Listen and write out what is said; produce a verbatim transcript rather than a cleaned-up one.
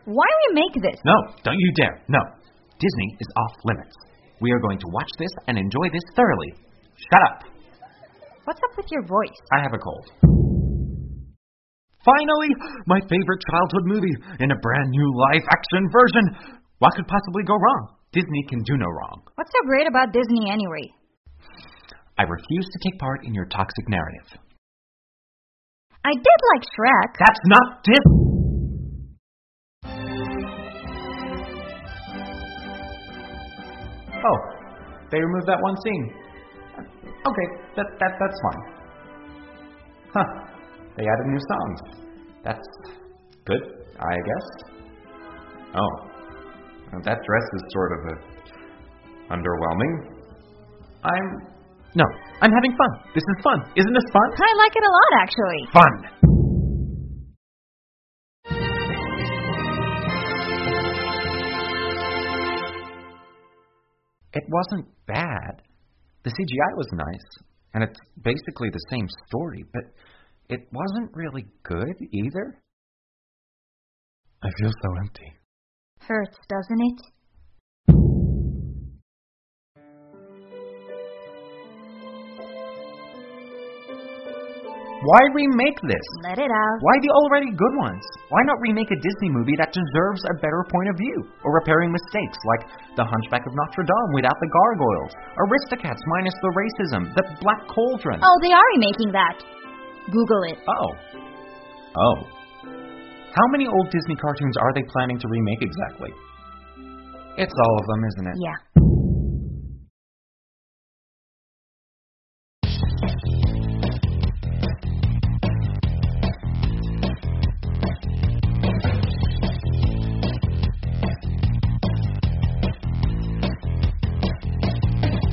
Why remake this? No, don't you dare. No. Disney is off limits. We are going to watch this and enjoy this thoroughly. Shut up. What's up with your voice? I have a cold. Finally, my favorite childhood movie in a brand new live-action version. What could possibly go wrong? Disney can do no wrong. What's so great about Disney anyway? I refuse to take part in your toxic narrative. I did like Shrek. That's not Disney. Oh, they removed that one scene. Okay, that, that that's fine. Huh, they added new songs. That's good, I guess. Oh, well, that dress is sort of a underwhelming. I'm... No, I'm having fun. This is fun. Isn't this fun? I like it a lot, actually. Fun! It wasn't bad. The C G I was nice, and it's basically the same story, but it wasn't really good either. I feel so empty. Hurts, doesn't it? Why remake this? Let it out. Why the already good ones? Why not remake a Disney movie that deserves a better point of view? Or repairing mistakes like The Hunchback of Notre Dame without the gargoyles, Aristocats minus the racism, The Black Cauldron. Oh, they are remaking that. Google it. Oh. Oh. How many old Disney cartoons are they planning to remake exactly? It's all of them, isn't it? Yeah.